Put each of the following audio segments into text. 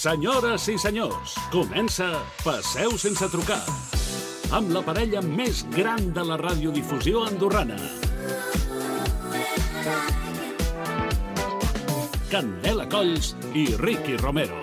Senyores i senyors, comença Passeu sense trucar, amb la parella més gran de la radiodifusió andorrana. Candela Colls i Ricky Romero.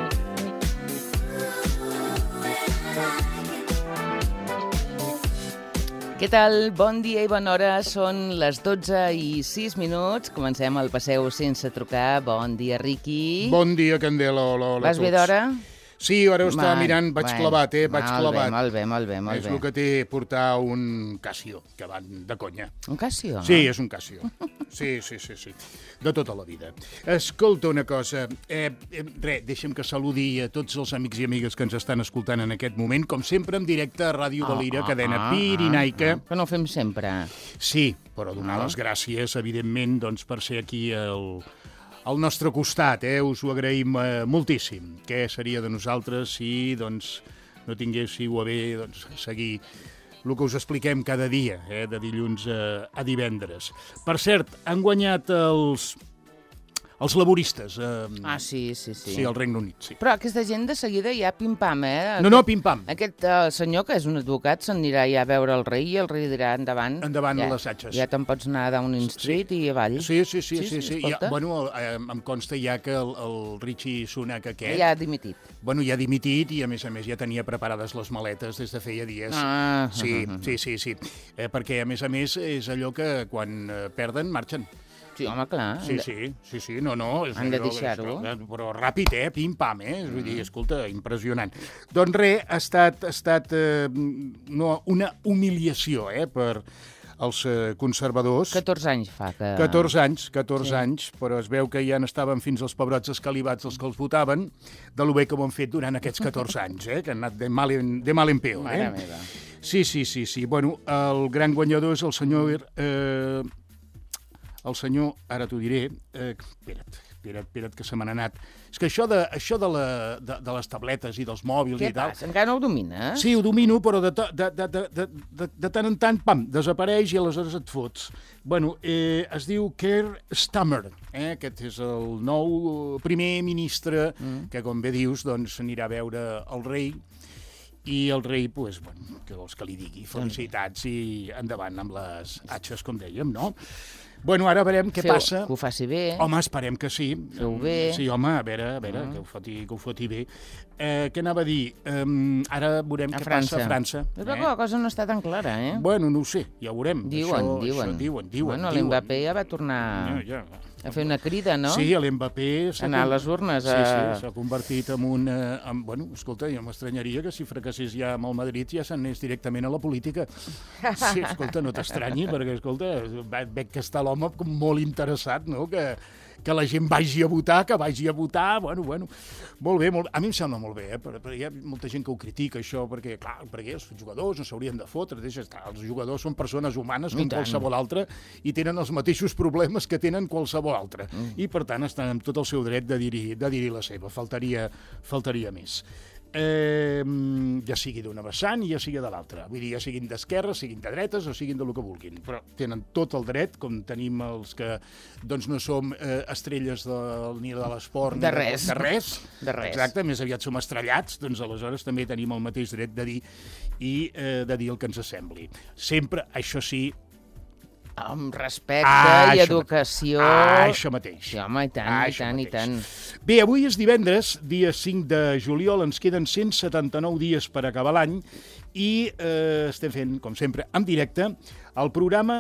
Què tal? Bon dia i bona hora. Són les 12:06. Comencem el Passeu sense trucar. Bon dia, Ricky. Bon dia, Candela. Hola a tots. Vas bé d'hora? Sí, ara ho estava mirant. Vaig clavat, vaig clavat. Molt bé. És el que té portar un Casio, que van de conya. Un Casio? Sí, és un Casio. Sí. De tota la vida. Escolta una cosa. Deixa'm que saludi a tots els amics i amigues que ens estan escoltant en aquest moment, com sempre en directe a Ràdio Valira, cadena pirinaica. Que no ho fem sempre. Sí, però donar les gràcies, evidentment, doncs, per ser aquí al nostre costat, us ho agraïm moltíssim. Què seria de nosaltres si no tinguéssiu a bé seguir el que us expliquem cada dia, de dilluns a divendres. Per cert, han guanyat els laboristes. Sí. Sí, al Regne Unit, sí. Però aquesta gent de seguida ja pim-pam, No, pim-pam. Aquest senyor, que és un advocat, s'anirà ja a veure el rei i el rei dirà endavant. Endavant a les atxes. Ja te'n pots anar a Downing Street i avall. Sí. Escolta. Em consta ja que el Richie Sunak aquest... Ja ha dimitit. Ja ha dimitit i, a més, ja tenia preparades les maletes des de feia dies. Sí. Perquè, a més, és allò que quan perden marxen. Sí, home, clar. Sí. No. Han de deixar-ho. Però ràpid, pim-pam, Vull dir, escolta, impressionant. Doncs res, ha estat una humiliació, per als conservadors. 14 anys fa que... 14 anys, però es veu que ja n'estaven fins als pebrots escalivats els que els votaven, de lo bé que ho han fet durant aquests 14 anys, que han anat de mal en peor. Mare meva. Sí. Bueno, el gran guanyador és el senyor... ara t'ho diré, espera't, que se me n'ha anat. És que això de les tabletes i dels mòbils i tal... Què passa? Encara no ho domines? Sí, ho domino, però de tant en tant, pam, desapareix i aleshores et fots. Es diu Keir Starmer, aquest és el nou primer ministre que, com bé dius, anirà a veure el rei. I el rei, què vols que li digui? Felicitats i endavant amb les atxes, com dèiem, no? Ara veurem què passa. Que ho faci bé. Home, esperem que sí. Feu bé. Sí, home, a veure, que ho foti bé. Què anava a dir? Ara veurem què passa a França. Però la cosa no està tan clara, No ho sé, ja ho veurem. Diuen. L'Mbappé ja va tornar a fer una crida, no? Sí, l'Mbappé... Anar a les urnes. Sí, s'ha convertit en un... escolta, jo m'estranyaria que si fracassés ja amb el Madrid ja s'anés directament a la política. Sí, escolta, no t'estranyi, perquè, escolta, veig que està l'home molt interessat, no?, que la gent vagi a votar, bueno. Molt bé, a mi em sembla molt bé, però hi ha molta gent que ho critica, això, perquè els jugadors no s'haurien de fotre, els jugadors són persones humanes com qualsevol altre i tenen els mateixos problemes que tenen qualsevol altre, i per tant estan amb tot el seu dret de dir-hi la seva, faltaria més. Ja sigui d'una vessant i ja sigui de l'altra. Vull dir, ja siguin d'esquerres, siguin de dretes o siguin del que vulguin. Però tenen tot el dret, com tenim els que no som estrelles ni de l'esport de res. Exacte, més aviat som estrellats, doncs aleshores també tenim el mateix dret de dir el que ens sembli. Sempre, això sí, amb respecte i educació. Això mateix. Sí, home, i tant. Bé, avui és divendres, dia 5 de juliol, ens queden 179 dies per acabar l'any i estem fent, com sempre, en directe, el programa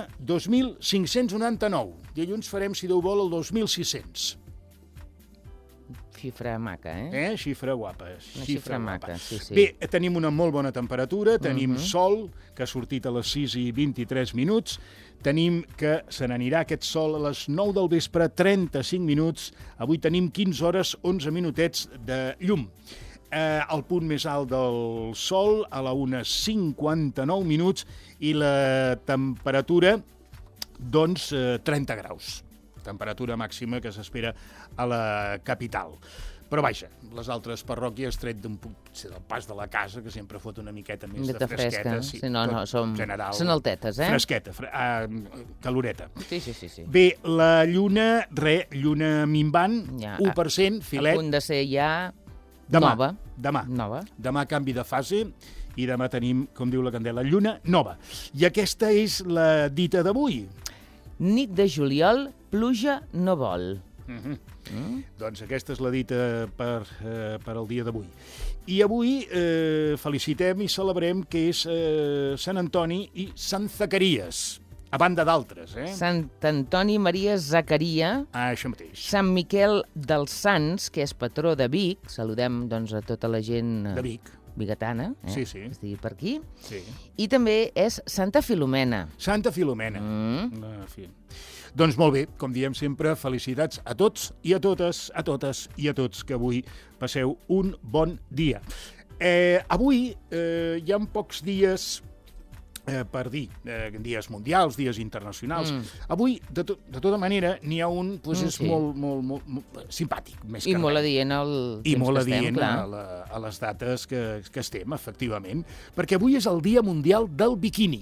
2599. Dilluns farem, si Déu vol, el 2600. Xifra maca, Xifra guapa. Una xifra maca, sí. Bé, tenim una molt bona temperatura, tenim sol, que ha sortit a les 6:23, tenim que se n'anirà aquest sol a les 9 del vespre, 35 minuts, avui tenim 15 hores, 11 minutets de llum. El punt més alt del sol a la 1:59 i la temperatura, 30 graus. Temperatura màxima que s'espera a la capital. Però vaja, les altres parròquies, tret del pas de la casa, que sempre fot una miqueta més de fresqueta. Sí, són altetes, Fresqueta, caloreta. Sí. Bé, la lluna minvant, 1%, filet. A punt de ser ja... Nova. Demà canvi de fase i demà tenim, com diu la Candela, lluna nova. I aquesta és la dita d'avui. Nit de juliol, pluja no vol. Doncs aquesta és la dita per al dia d'avui. I avui felicitem i celebrem que és Sant Antoni i Sant Zacaries, a banda d'altres. Sant Antoni Maria Zacaria, Això mateix. Sant Miquel dels Sants, que és patró de Vic, saludem doncs, a tota la gent De Vic. bigatana, Sí. que estigui per aquí, Sí. i també és Santa Filomena. Santa Filomena. En fi. Doncs molt bé, com diem sempre, felicitats a tots i a totes, i a tots, que avui passeu un bon dia. Avui hi ha pocs dies per dir, dies mundials, dies internacionals. Avui, de tota manera, n'hi ha un que és molt simpàtic, més que I molt res. adient al I temps molt que estem, adient clar. a les dates que estem, efectivament, perquè avui és el Dia Mundial del Biquini.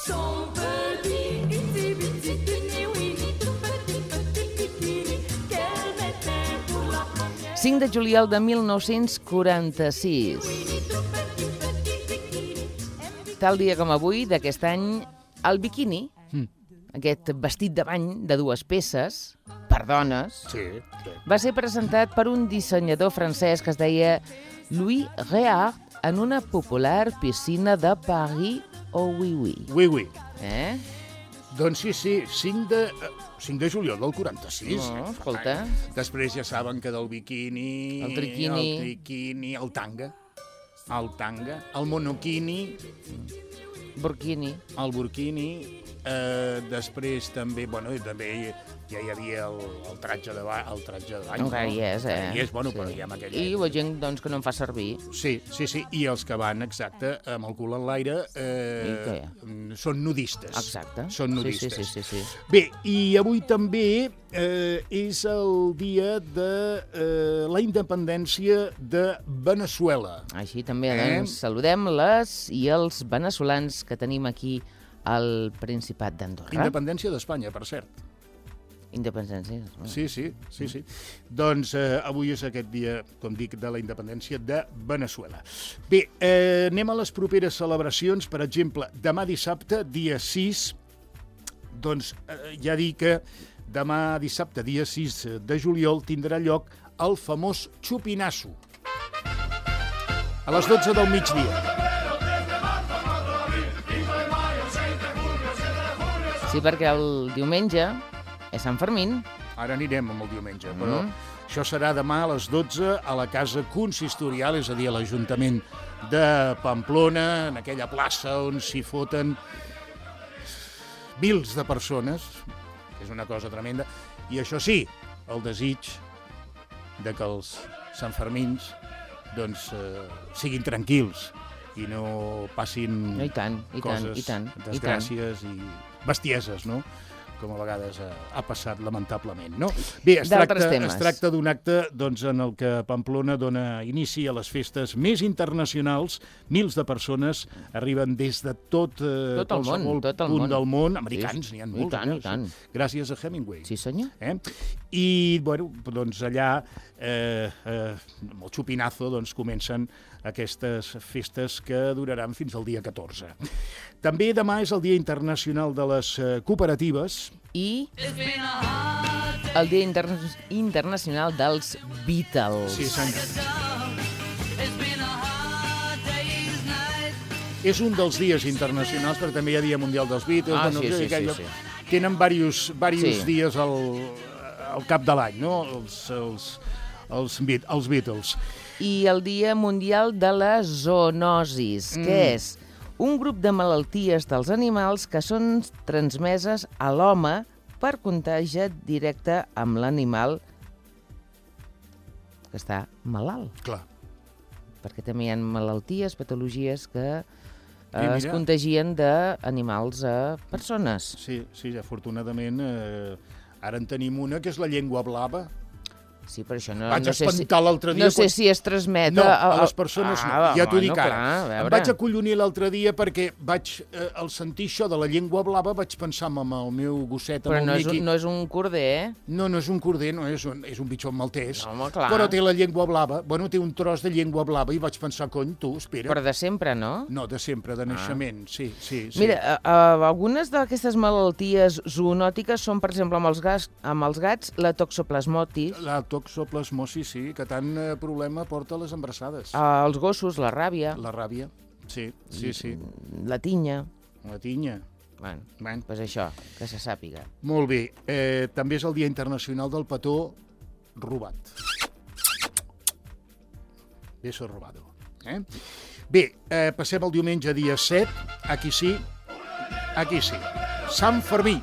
5 de juliol de 1946. Tal dia com avui, d'aquest any, el biquini, aquest vestit de bany de 2 peces, per dones, Sí. va ser presentat per un dissenyador francès que es deia Louis Réard en una popular piscina de Paris au Oui. Oui. Doncs sí, 5 de juliol del 46. Oh, escolta. Després ja saben que del biquini... El triquini. El tanga, el monoquini, Burkini. el burkini, després també, també ja hi havia el tratge de bany. Encara hi és, Hi és, però diguem aquella... I la gent doncs, que no en fa servir. Sí, i els que van, exacte, amb el cul en l'aire, són nudistes. Exacte. Són nudistes. Sí. Bé, i avui també és el dia de la independència de Veneçuela. Així també doncs, saludem les i els veneçolans que tenim aquí al Principat d'Andorra. Independència d'Espanya, per cert. Independència. Sí. Doncs avui és aquest dia, com dic, de la independència de Veneçuela. Bé, anem a les properes celebracions. Per exemple, demà dissabte, dia 6, doncs ja dic que demà dissabte, dia 6 de juliol, tindrà lloc el famós xupinasso, a les 12 del migdia. Sí, perquè el diumenge és Sant Fermín. Ara anirem amb el diumenge, però això serà demà a les 12 a la Casa Consistorial, és a dir, a l'Ajuntament de Pamplona, en aquella plaça on s'hi foten mils de persones, que és una cosa tremenda, i això sí, el desig de que els Santfermins doncs, siguin tranquils i no passin coses, desgràcies i bestieses, no?, com a vegades ha passat lamentablement, no? Bé, es tracta d'un acte doncs, en el que Pamplona dona inici a les festes més internacionals. Mils de persones arriben des de tot el punt del món. Americans, n'hi ha molts. I tant. Gràcies a Hemingway. Sí, senyor. I, doncs allà, amb el xupinazo, doncs, comencen aquestes festes que duraran fins al dia 14. També demà és el Dia Internacional de les Cooperatives. I el Dia Internacional dels Beatles. Sí, senyor. És un dels dies internacionals, però també hi ha Dia Mundial dels Beatles. Sí. Tenen diversos dies al cap de l'any, no?, els Beatles. I el Dia Mundial de la Zoonosis, que és un grup de malalties dels animals que són transmeses a l'home per contagi directe amb l'animal que està malalt. Clar. Perquè també hi ha malalties, patologies que es contagien d'animals a persones. Sí, afortunadament ara en tenim una que és la llengua blava, Sí, però això no... Vaig no sé espantar l'altre dia... No sé si es transmet... No, a les persones no, ja t'ho dic ara. Clar, em vaig acollonir l'altre dia perquè vaig, al sentir això de la llengua blava, vaig pensar en el meu gosset, però amb el Miqui. Però no és un corder, eh? No, no és un corder, no, és un bitxot maltès. No, home, clar. Però té la llengua blava, bueno, té un tros de llengua blava i vaig pensar, cony, tu, espera. Però de sempre, no? No, de sempre, de naixement, sí. Mira, algunes d'aquestes malalties zoonòtiques són, per exemple, amb els gats, la toxoplasmotis. La toxoplasmosi, sí, que tant problema porta a les embarassades. Els gossos, la ràbia. La ràbia, sí. La tinya. La tinya. Bueno, doncs això, que se sàpiga. Molt bé. També és el Dia Internacional del Petó robat. Beso robado. Bé, passem el diumenge dia 7. Aquí sí. Sant Fermí.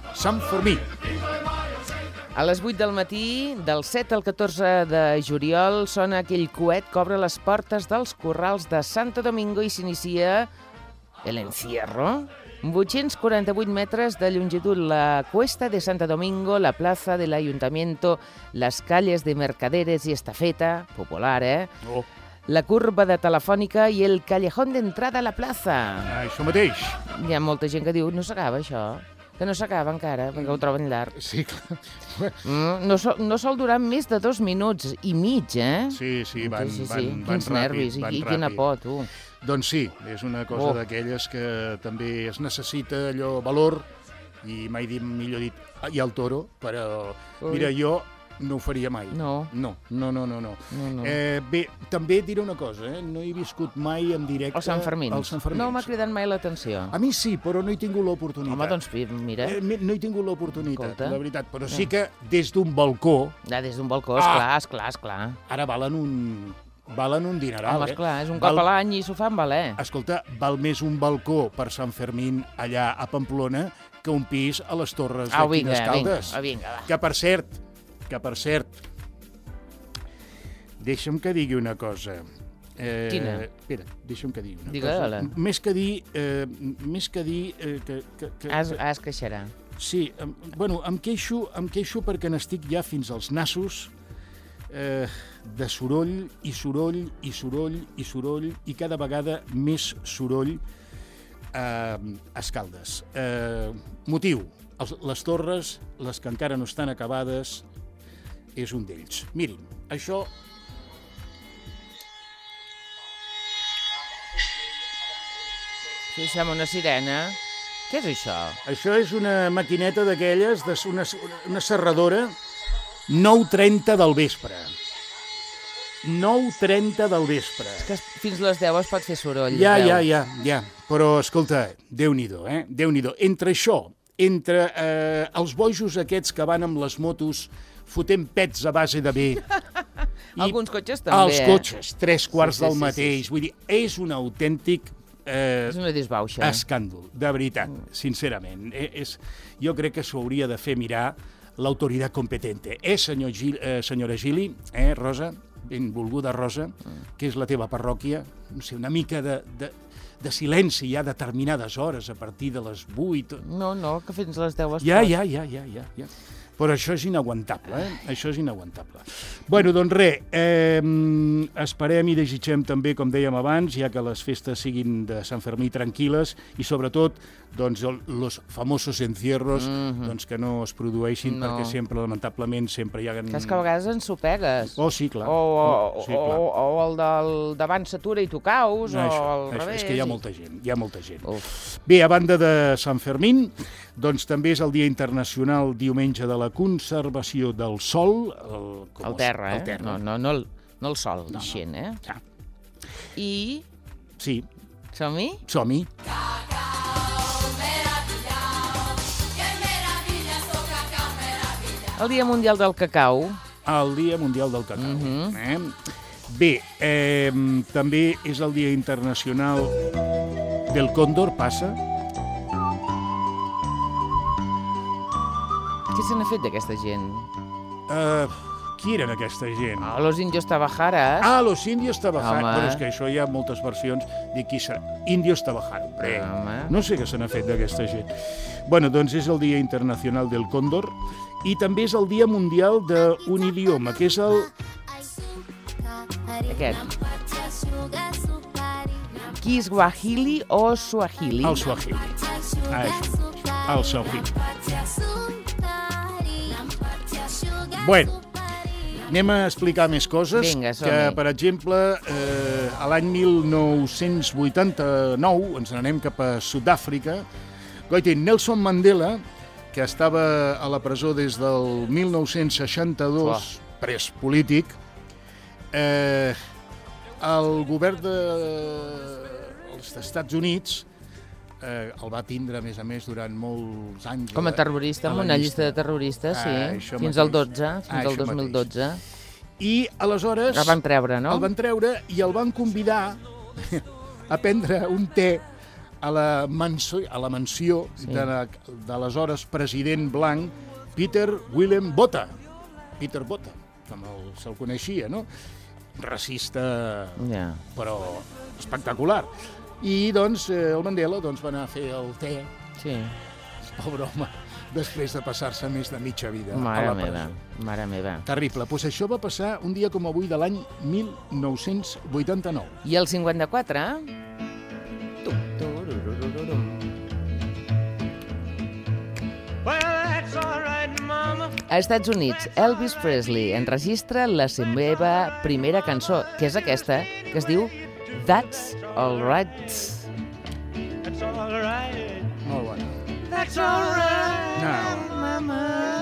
A les 8 del matí, del 7 al 14 de juliol, sona aquell coet que obre les portes dels corrals de Santo Domingo i s'inicia el encierro. 848 metres de longitud, la Cuesta de Santo Domingo, la plaza del Ayuntamiento, las calles de Mercaderes y Estafeta, popular, Oh. La curva de Telefònica i el callejón d'entrada a la plaça. Això mateix. Hi ha molta gent que diu, no s'acaba això, que no s'acaba encara, perquè ho troben llarg. Sí, clar. No sol durar més de 2 minuts i mig, eh? Sí, van Quins ràpid, nervis van i quina ràpid. por, tu. Doncs sí, és una cosa d'aquelles que també es necessita allò valor, i mai dit, millor dit, i el toro, però mira, jo no ho faria mai. No. Bé, també diré una cosa, no he viscut mai en directe... Els Santfermins. No m'ha cridat mai l'atenció. A mi sí, però no he tingut l'oportunitat. Home, doncs mira. No he tingut l'oportunitat, Escolta. la veritat, però sí que des d'un balcó... Ja, des d'un balcó, esclar. Ara valen un dineral, Home, esclar, és un cop a l'any i s'ho fan valer. Escolta, val més un balcó per Sant Fermín allà a Pamplona que un pis a les Torres de Quines Caldes. Vinga, va. Que per cert, deixa'm que digui una cosa. Quina? Espera, deixa'm que digui una Digue-la. cosa. Més que dir... Es queixarà. Sí, bueno, em queixo perquè n'estic ja fins als nassos de soroll i cada vegada més soroll a Escaldes. Motiu, les torres, les que encara no estan acabades, és un d'ells. Mirin, això... Sí, sembla una sirena. Què és això? Això és una maquineta d'aquelles, una serradora, 9:30 del vespre. 9:30 del vespre. És que fins les 10 es pot fer soroll. Ja. Però, escolta, Déu-n'hi-do, Déu-n'hi-do. Entre això, entre els bojos aquests que van amb les motos fotent pets a base de bé... Alguns cotxes també, Els cotxes, 3:15 del mateix. Sí. Vull dir, és un autèntic... És una disbauxa. Escàndol, de veritat, sincerament. Jo crec que s'ho hauria de fer mirar l'autoritat competente. Senyora Gili, Rosa, benvolguda Rosa, que és la teva parròquia, no sé, una mica de silenci ja a determinades hores, a partir de les 8... No, que fins les 10 es pot. Ja. Però això és inaguantable, Això és inaguantable. Bueno, doncs res, esperem i desitgem també, com dèiem abans, ja que les festes siguin de Sant Fermí tranquil·les i sobretot, doncs, els famosos encierros, doncs, que no es produeixin, perquè sempre, lamentablement, sempre hi ha... Que és que a vegades ensopegues. Oh, sí, clar. O el del davant s'atura i tu caus, o al revés. És que hi ha molta gent, Bé, a banda de Sant Fermín, doncs també és el Dia Internacional diumenge de la conservació del sol. El terra, No el sol, ixent, Ja. I... Sí. Som-hi? Som-hi. El Dia Mundial del Cacau. El Dia Mundial del Cacau. Bé, també és el Dia Internacional del Còndor, passa. Què se n'ha fet d'aquesta gent? Qui eren aquesta gent? Los Indios Tabajaras. Los Indios Tabajaras. Home. Però és que això hi ha moltes versions de qui serà. Indios Tabajaras. Home. No sé què se n'ha fet d'aquesta gent. Bueno, doncs és el Dia Internacional del Còndor i també és el Dia Mundial d'un idioma, que és el... Aquest. Kiswahili o Swahili? El Swahili. El Swahili. Bueno, anem a explicar més coses. Vinga, som-hi. Que, per exemple, a l'any 1989 ens n'anem cap a Sud-àfrica. Goiti, Nelson Mandela, que estava a la presó des del 1962, pres polític, el govern dels Estats Units el va tindre, a més, durant molts anys. Com a terrorista, amb una llista de terroristes, sí. Fins al 12, fins al 2012. I aleshores... El van treure, no? El van treure i el van convidar a prendre un te a la mansió de l'aleshores president blanc Peter Willem Botha. Peter Botha, com se'l coneixia, no? Racista, però espectacular. I, doncs, el Mandela va anar a fer el te. Sí. Pobre home, després de passar-se més de mitja vida a la presó. Mare meva. Terrible. Doncs això va passar un dia com avui de l'any 1989. I el 54? A Estats Units, Elvis Presley enregistra la seva primera cançó, que és aquesta, que es diu That's All Right. Molt bona. That's all right, mama.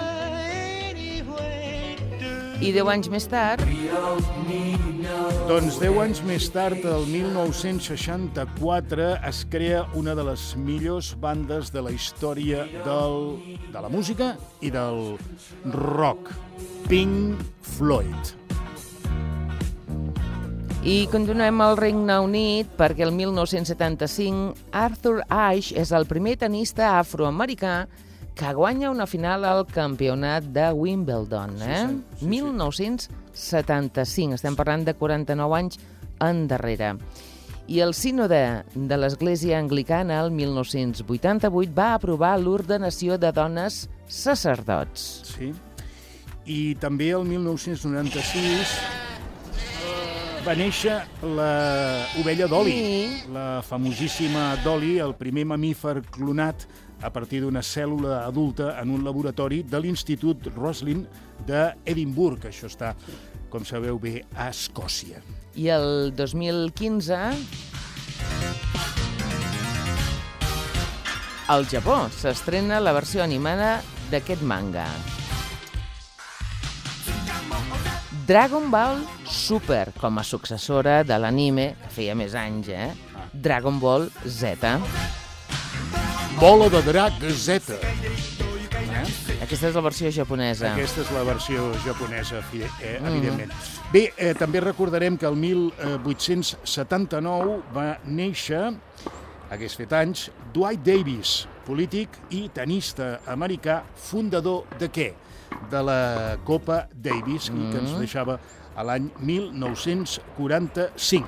I 10 anys més tard... Doncs 10 anys més tard, el 1964, es crea una de les millors bandes de la història de la música i del rock, Pink Floyd. I continuem al Regne Unit perquè el 1975 Arthur Ashe és el primer tenista afroamericà que guanya una final al campionat de Wimbledon. Sí. 1975, estem parlant de 49 anys endarrere. I el sínode de l'Església Anglicana, el 1988, va aprovar l'ordenació de dones sacerdots. Sí, i també el 1996... va néixer l'ovella Dolly, la famosíssima Dolly, el primer mamífer clonat a partir d'una cèl·lula adulta en un laboratori de l'Institut Roslin d'Edimburg. Això està, com sabeu bé, a Escòcia. I el 2015... al Japó s'estrena la versió animada d'aquest manga. Dragon Ball Super, com a successora de l'anime, que feia més anys, Dragon Ball Z. Bola de drac Z. Aquesta és la versió japonesa. Aquesta és la versió japonesa, evidentment. Bé, també recordarem que el 1879 va néixer, hagués fet anys, Dwight Davis, polític i tenista americà, fundador de què? De la Copa Davis, que ens deixava a l'any 1945.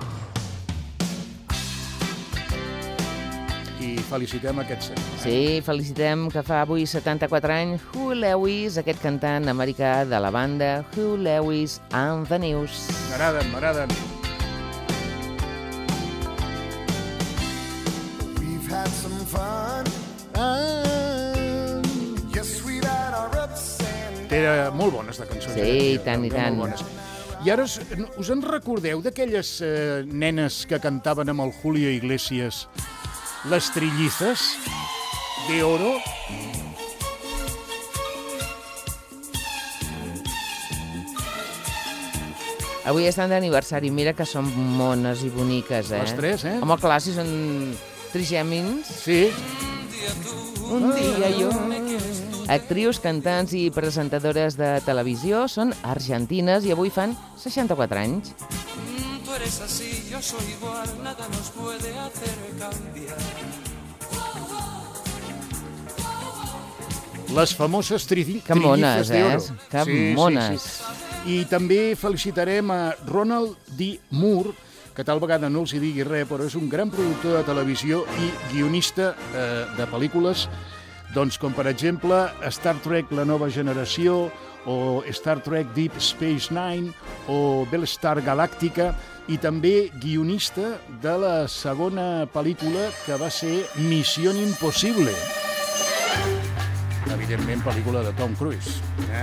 I felicitem aquest senyor. Sí, felicitem que fa avui 74 anys Huey Lewis, aquest cantant americà de la banda Huey Lewis and the News. M'agraden. We've had some fun. Era molt bona, aquesta cançó. Sí, i tant. I ara us en recordeu d'aquelles nenes que cantaven amb el Julio Iglesias Les Trillizas de Oro? Avui estan d'aniversari. Mira que són mones i boniques, Les tres, Home, clar, si són trigèmins. Sí. Un dia jo... Actrius, cantants i presentadores de televisió són argentines i avui fan 64 anys. Tu eres así, yo soy igual, nada nos puede hacer cambiar. Les famoses trillizas que mones, de oro. Que mones. Sí. I també felicitarem a Ronald D. Moore, que tal vegada no els hi digui res, però és un gran productor de televisió i guionista de pel·lícules, doncs com per exemple Star Trek La Nova Generació, o Star Trek Deep Space Nine, o Battlestar Galàctica, i també guionista de la segona pel·lícula que va ser Missió Impossible. Evidentment, pel·lícula de Tom Cruise.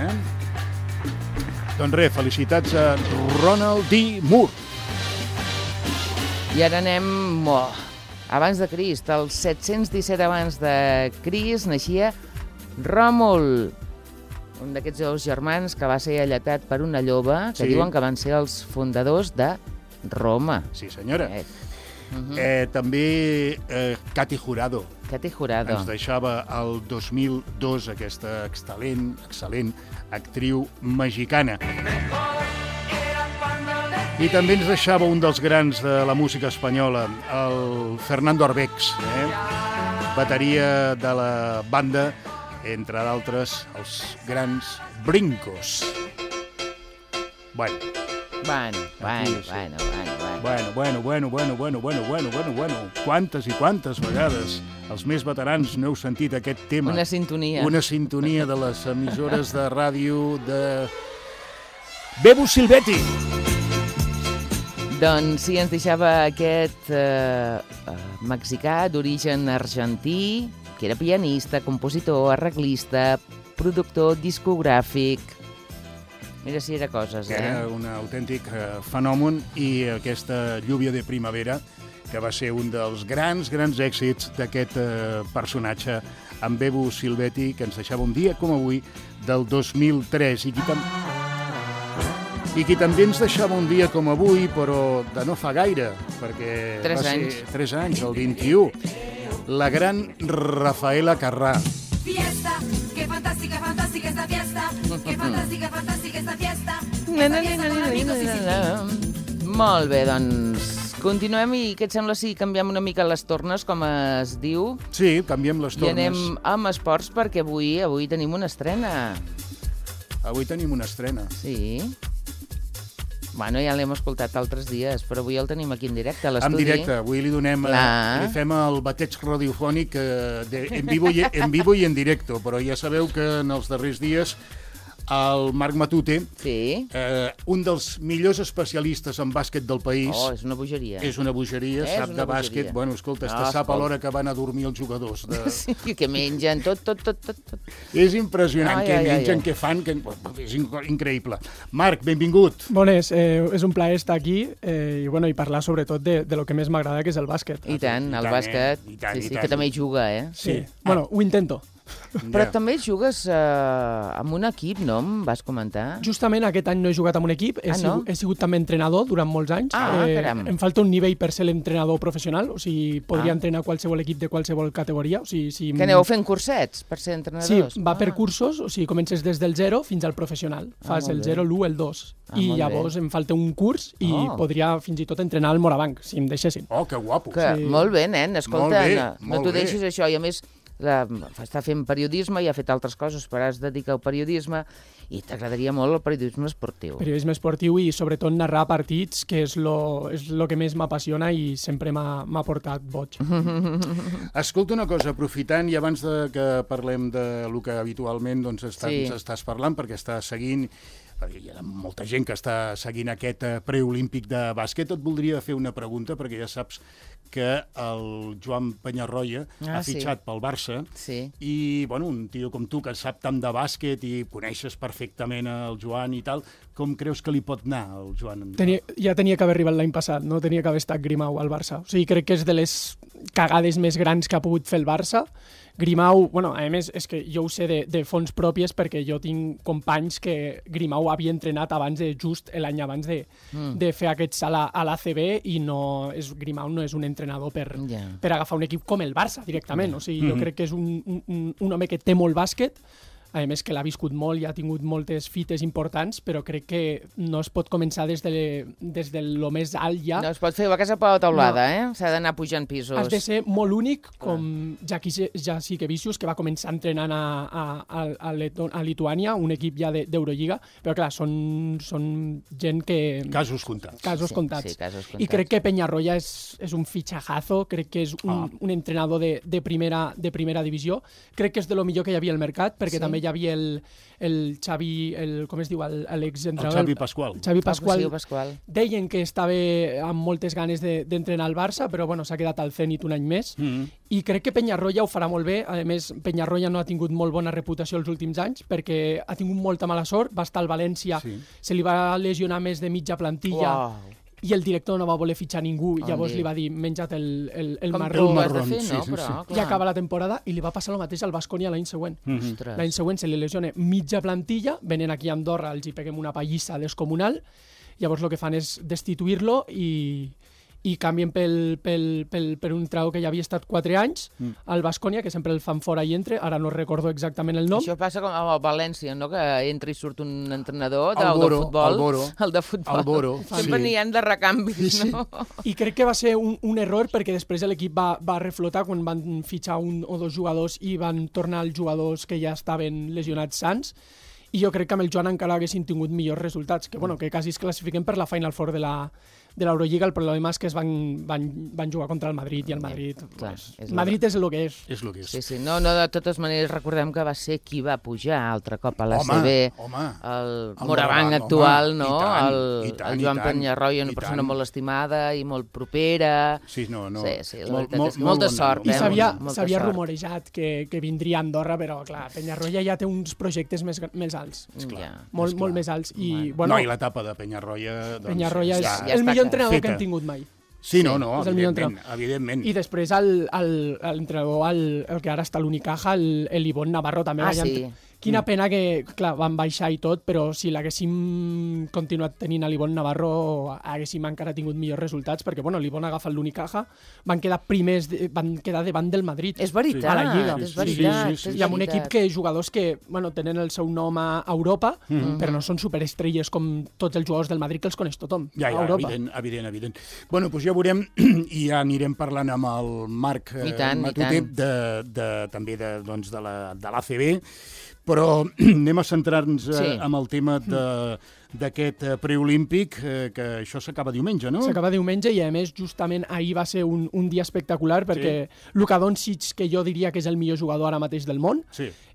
Doncs res, felicitats a Ronald D. Moore. I ara anem abans de Crist. El 717 abans de Crist naixia Ròmul, un d'aquests dos germans que va ser alletat per una lloba, que diuen que van ser els fundadors de Roma. Sí, senyora. També Katy Jurado. Katy Jurado. Ens deixava el 2002 aquesta excel·lent actriu mexicana. I també ens deixava un dels grans de la música espanyola, el Fernando Arbex, bateria de la banda, entre d'altres, els grans Brincos. Bueno. Quantes i quantes vegades els més veterans no heu sentit aquest tema. Una sintonia. Una sintonia de les emissores de ràdio de Bebu Silvetti. Doncs sí, ens deixava aquest mexicà d'origen argentí, que era pianista, compositor, arreglista, productor discogràfic. Mira si era coses, Era un autèntic fenomen, i aquesta Lluvia de Primavera, que va ser un dels grans èxits d'aquest personatge, amb Bebu Silvetti, que ens deixava un dia com avui del 2003. I qui també ens deixava un dia com avui, però de no fa gaire, perquè va ser 3 anys, el 21, la gran Rafaela Carrà. Fiesta, que fantástica, fantástica esta fiesta, que fantástica, fantástica esta fiesta. Molt bé, doncs continuem, i què et sembla si canviem una mica les tornes, com es diu? Sí, canviem les tornes. I anem amb esports, perquè avui tenim una estrena. Avui tenim una estrena. Sí. Bueno, ja l'hem escoltat altres dies, però avui el tenim aquí en directe a l'estudi. En directe, avui li fem el bateig radiofònic en vivo i en directo, però ja sabeu que en els darrers dies el Marc Matute, un dels millors especialistes en bàsquet del país. Oh, és una bogeria. És una bogeria, sap de bàsquet. Bueno, escolta, sap a l'hora que van a dormir els jugadors. Sí, que mengen, tot. És impressionant, què mengen, què fan, és increïble. Marc, benvingut. Bones, és un plaer estar aquí i parlar sobretot de lo que més m'agrada, que és el bàsquet. I tant, el bàsquet, sí, que també hi juga, Sí, bueno, ho intento. Però també jugues amb un equip, no? Em vas comentar? Justament aquest any no he jugat amb un equip, he sigut també entrenador durant molts anys. Caram. Em falta un nivell per ser l'entrenador professional, o sigui, podria entrenar qualsevol equip de qualsevol categoria. O sigui, que aneu fent cursets per ser entrenadors? Sí, va per cursos, o sigui, comences des del 0 fins al professional. Fas el 0, l'1, el 2. I llavors em falta un curs i podria fins i tot entrenar al Morabanc, si em deixessin. Oh, que guapo. Molt bé, nen, escolta, no t'ho deixis això, i a més està fent periodisme i ha fet altres coses, però ara es dedica al periodisme, i t'agradaria molt el periodisme esportiu. Periodisme esportiu i sobretot narrar partits, que és lo que més m'apassiona i sempre m'ha portat boig. Escolta una cosa, aprofitant, i abans que parlem del que habitualment estàs parlant, perquè estàs seguint, hi ha molta gent que està seguint aquest preolímpic de bàsquet, et voldria fer una pregunta, perquè ja saps que el Joan Penyarroia ha fitxat pel Barça, i un tio com tu que sap tant de bàsquet i coneixes perfectament el Joan i tal, com creus que li pot anar al Joan? Ja tenia que haver arribat l'any passat, no tenia que haver estat Grimau al Barça. O sigui, crec que és de les cagades més grans que ha pogut fer el Barça. Grimau, a més, és que jo ho sé de fonts pròpies, perquè jo tinc companys que Grimau havia entrenat just l'any abans de fer aquest salt a l'ACB, i Grimau no és un entrenador per agafar un equip com el Barça directament. O sigui, jo crec que és un home que té molt bàsquet, a més que l'ha viscut molt i ha tingut moltes fites importants, però crec que no es pot començar des de lo més alt ja. No es pot fer la casa per la teulada, S'ha d'anar pujant pisos. Has de ser molt únic, com Jasikevičius, que va començar entrenant a Lituània, un equip ja d'Eurolliga, però clar, són gent que... Casos comptats. Casos comptats. Sí, casos comptats. I crec que Peñarroya és un fitxajazo, crec que és un entrenador de primera divisió. Crec que és de lo millor que hi havia al mercat, perquè també hi havia el Xavi, com es diu, l'exentrenador? El Xavi Pasqual. Xavi Pasqual. Pasqual. Deien que estava amb moltes ganes d'entrenar al Barça, però bueno, s'ha quedat al Zenit un any més. I crec que Peñarroya ho farà molt bé. A més, Peñarroya no ha tingut molt bona reputació els últims anys, perquè ha tingut molta mala sort. Va estar al València, se li va lesionar més de mitja plantilla, i el director no va voler fitxar ningú, i llavors li va dir, menja't el marró. Com tu ho has de fer, no? Però, i acaba la temporada, i li va passar el mateix al Baskonia l'any següent. L'any següent se li lesiona mitja plantilla, venen aquí a Andorra, els hi peguem una pallissa descomunal, llavors el que fan és destituir-lo i canvien per un entrenador que ja havia estat 4 anys, al Baskonia, que sempre el fan fora i entre, ara no recordo exactament el nom. Això passa com a València, no? Que entra i surt un entrenador del futbol. El de futbol. Sempre n'hi ha de recanvis, no? I crec que va ser un error, perquè després l'equip va reflotar quan van fitxar un o dos jugadors i van tornar els jugadors que ja estaven lesionats sants. I jo crec que amb el Joan encara haguessin tingut millors resultats, que quasi es classifiquen per la Final Four de l'Eurolliga. El problema és que van jugar contra el Madrid, i el Madrid... Madrid és el que és. És el que és. Sí. No, de totes maneres, recordem que va ser qui va pujar altre cop a l'ACB, el Morabanc actual, no? El Joan Peñarroya, una persona molt estimada i molt propera. Sí, la veritat és molta sort. I s'havia rumorejat que vindria a Andorra, però clar, Peñarroya ja té uns projectes més alts. Molt més alts. I l'etapa de Peñarroya... Peñarroya és el millor entrenador que han tingut mai. Sí, evidentment. I després l'entrenador, el que ara està a l'Unicaja, l'Ivonne Navarro, també. Quina pena que, clar, van baixar i tot, però si l'haguéssim continuat tenint a l'Ivonne Navarro, haguéssim encara tingut millors resultats, perquè, l'Ivonne ha agafat l'Unicaja, van quedar davant del Madrid. És veritat. A la Lliga. És veritat. I amb un equip jugadors que, tenen el seu nom a Europa, però no són superestrelles com tots els jugadors del Madrid, que els coneix tothom. Ja, evident. Bueno, doncs ja veurem, i ja anirem parlant amb el Marc Matuter, també de l'ACB, però anem a centrar-nos en el tema d'aquest preolímpic, que això s'acaba diumenge, no? S'acaba diumenge, i a més justament ahir va ser un dia espectacular, perquè Luka Doncic, que jo diria que és el millor jugador ara mateix del món,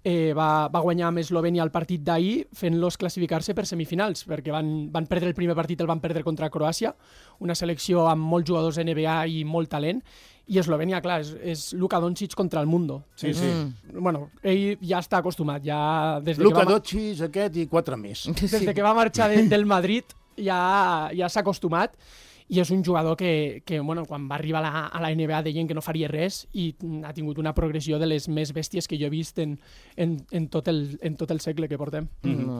va guanyar amb Eslovènia el partit d'ahir, fent-los classificar-se per semifinals, perquè van perdre el primer partit, el van perdre contra Croàcia, una selecció amb molts jugadors NBA i molt talent, i Eslovènia, clar, és Luka Doncic contra el mundo. Sí. Ell ja està acostumat. Luka Doncic, aquest i 4 més. Des que va marxar del Madrid ja s'ha acostumat, i és un jugador que quan va arribar a la NBA deien que no faria res, i ha tingut una progressió de les més bèsties que jo he vist en tot el segle que portem.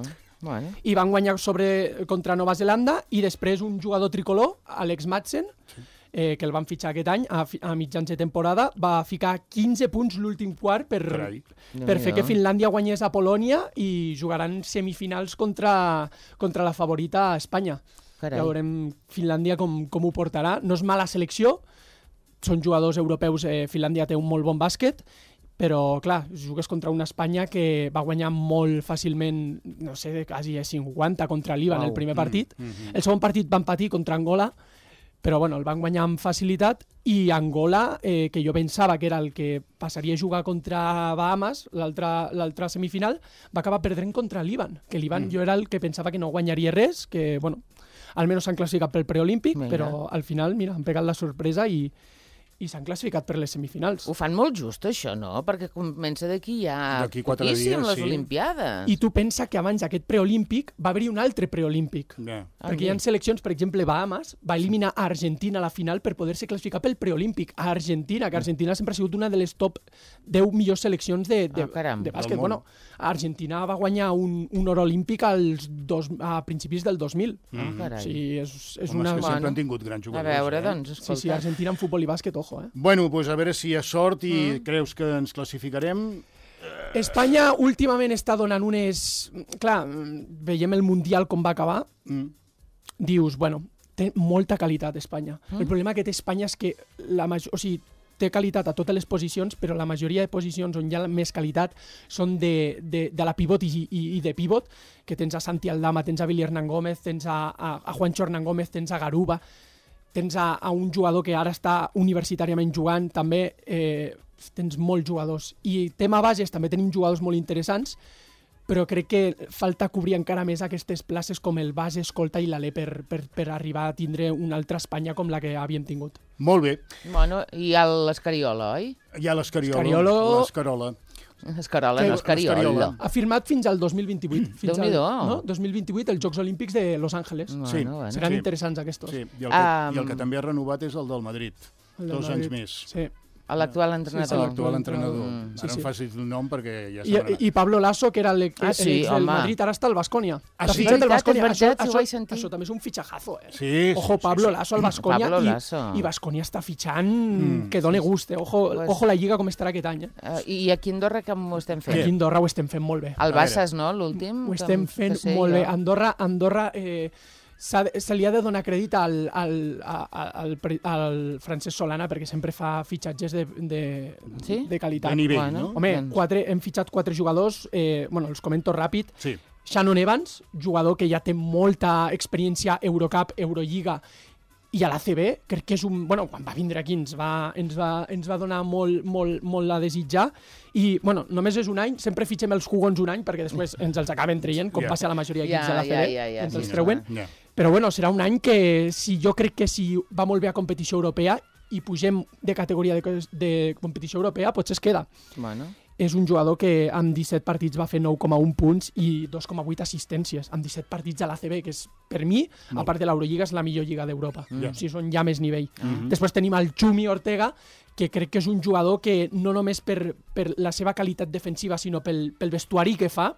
I van guanyar contra Nova Zelanda, i després un jugador tricolor, Alex Madsen, que el van fitxar aquest any, a mitjans de temporada, va ficar 15 punts l'últim quart per fer que Finlàndia guanyés a Polònia, i jugaran semifinals contra la favorita a Espanya. Ja veurem Finlàndia com ho portarà. No és mala selecció, són jugadors europeus, Finlàndia té un molt bon bàsquet, però, clar, jugues contra una Espanya que va guanyar molt fàcilment, no sé, quasi 50 contra l'Ivan el primer partit. El segon partit van patir contra Angola, però el van guanyar amb facilitat, i Angola, que jo pensava que era el que passaria a jugar contra Bahamas, l'altra semifinal, va acabar perdent contra l'Ivan, que l'Ivan jo era el que pensava que no guanyaria res, que, almenys s'han classificat pel preolímpic, però al final, mira, han pegat la sorpresa i s'han classificat per les semifinals. Ho fan molt just, això, no? Perquè comença d'aquí ja poquíssim les Olimpiades. I tu pensa que abans d'aquest preolímpic va haver-hi un altre preolímpic. Perquè hi ha seleccions, per exemple, Bahamas va eliminar a Argentina a la final per poder-se classificar pel preolímpic. A Argentina, que Argentina sempre ha sigut una de les top 10 millors seleccions de bàsquet. Argentina va guanyar un or olímpic a principis del 2000. És que sempre han tingut grans jugadors. A veure, doncs, escolta. Sí, Argentina en futbol i bàsquet, ojo, Bueno, doncs a veure si hi ha sort i creus que ens classificarem. Espanya últimament està donant unes... Clar, veiem el Mundial com va acabar, dius, bueno, té molta qualitat Espanya. El problema que té Espanya és que té qualitat a totes les posicions, però la majoria de posicions on hi ha més qualitat són de la pivot i de pivot, que tens a Santi Aldama, tens a Billy Hernán Gómez, tens a Juancho Hernán Gómez, tens a Garuba, tens a un jugador que ara està universitàriament jugant, també tens molts jugadors. I tema bases, també tenim jugadors molt interessants, però crec que falta cobrir encara més aquestes places com el base, escolta i l'Alé per arribar a tindre una altra Espanya com la que havíem tingut. Molt bé. Bueno, i l'Escariola, oi? Hi ha l'Escariola. Escarola, no Escariola. Ha firmat fins al 2028. Déu-n'hi-do. 2028, els Jocs Olímpics de Los Angeles. Bueno. Seran interessants aquests. Sí, i el que també ha renovat és el del Madrid. 2 anys més. Sí. L'actual entrenador. Sí, l'actual entrenador. Ara em facis un nom perquè ja sabrà. I Pablo Lasso, que era l'ex del Madrid, ara està al Baskonia. Ah, sí? És veritat, ho vaig sentir. Això també és un fitxajazo, eh? Sí, Ojo, Pablo Lasso al Baskonia. I Baskonia està fitxant que done gust, eh? Ojo la Lliga com estarà aquest any, eh? I aquí a Andorra com ho estem fent? Aquí a Andorra ho estem fent molt bé. El Bassas, no? L'últim? Ho estem fent molt bé. Andorra se li ha de donar crèdit al Francesc Solana perquè sempre fa fitxatges de qualitat. De nivell, no? Home, hem fitxat 4 jugadors, els comento ràpid. Sí. Shannon Evans, jugador que ja té molta experiència Eurocup, Eurolliga i a l'ACB, crec que és un... quan va vindre aquí ens va donar molt a desitjar i, només és un any, sempre fitxem els jugons un any perquè després ens els acaben traient, com passa a la majoria d'equips de l'ACB, ens els treuen. Però serà un any que jo crec que si va molt bé a competició europea i pugem de categoria de competició europea, potser es queda. És un jugador que amb 17 partits va fer 9,1 punts i 2,8 assistències, amb 17 partits a l'ACB, que és, per mi, a part de l'Eurolliga, és la millor lliga d'Europa. O sigui, són ja més nivell. Després tenim el Chumi Ortega, que crec que és un jugador que no només per la seva qualitat defensiva, sinó pel vestuari que fa,